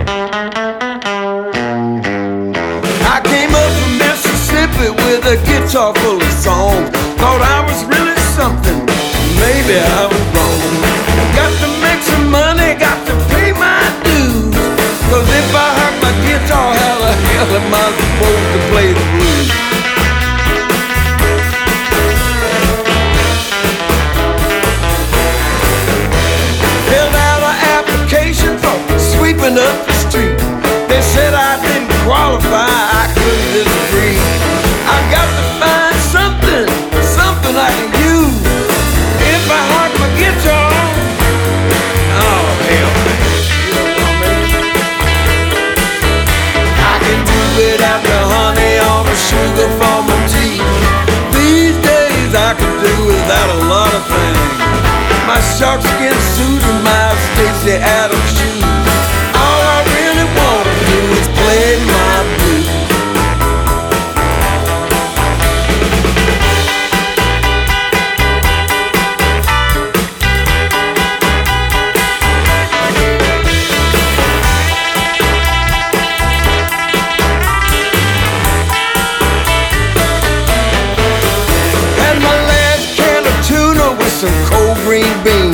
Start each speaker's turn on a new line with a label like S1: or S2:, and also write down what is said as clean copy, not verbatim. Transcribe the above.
S1: I came up from Mississippi with a guitar full of songs. Thought I was really something, maybe I was wrong. Got to make some money, got to pay my dues. Cause if I hurt my guitar, how the hell am I supposed to play the blues? Filled out an application for sweeping up the street. They said I didn't qualify, I couldn't disagree. I got to find something, something I can use. If I hurt my guitar, oh hell, you know what I mean? I can do without the honey or the sugar for my tea. These days I can do without a lot of things. My sharkskin suit and my Stacey Adams shoes. All I really want to do is play my blues. Had my last can of tuna with some cold green beans.